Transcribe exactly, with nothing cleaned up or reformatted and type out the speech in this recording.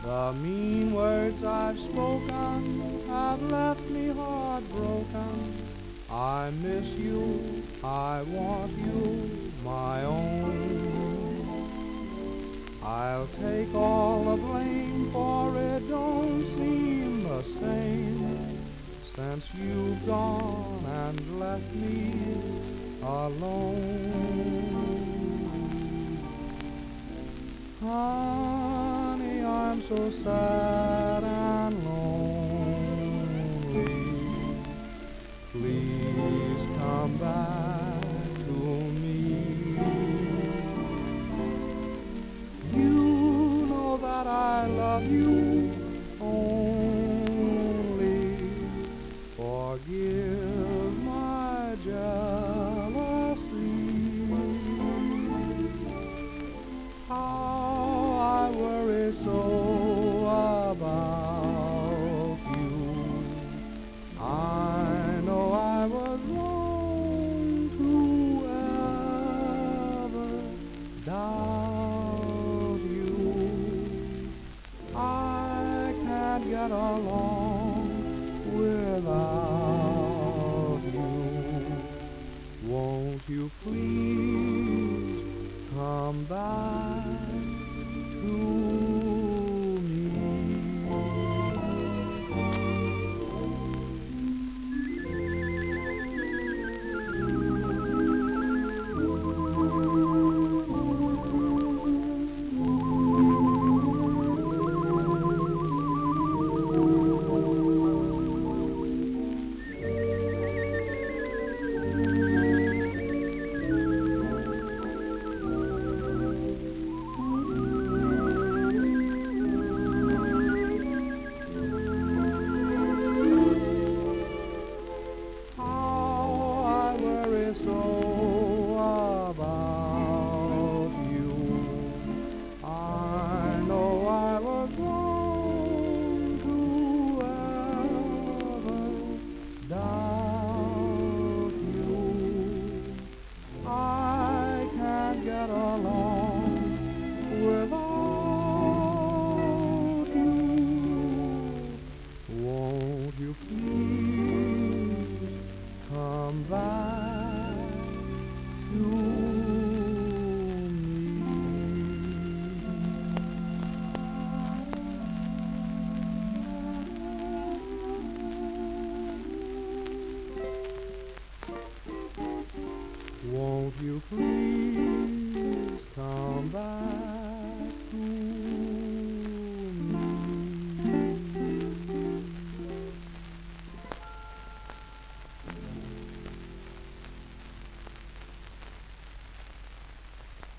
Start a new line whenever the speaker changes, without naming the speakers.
The mean words I've spoken have left me heartbroken. I miss you, I want you, my own. I'll take all the blame, for it don't seem the same since you've gone and left me alone. Honey, I'm so sad and lonely. Please come back to me. You know that I love you only. Forgive my jealousy. How I worry so about you. I know I was wrong to ever doubt you. I can't get along without you. Won't you please come back to me? Get along without you. Won't you please come back to me? Won't you please come back?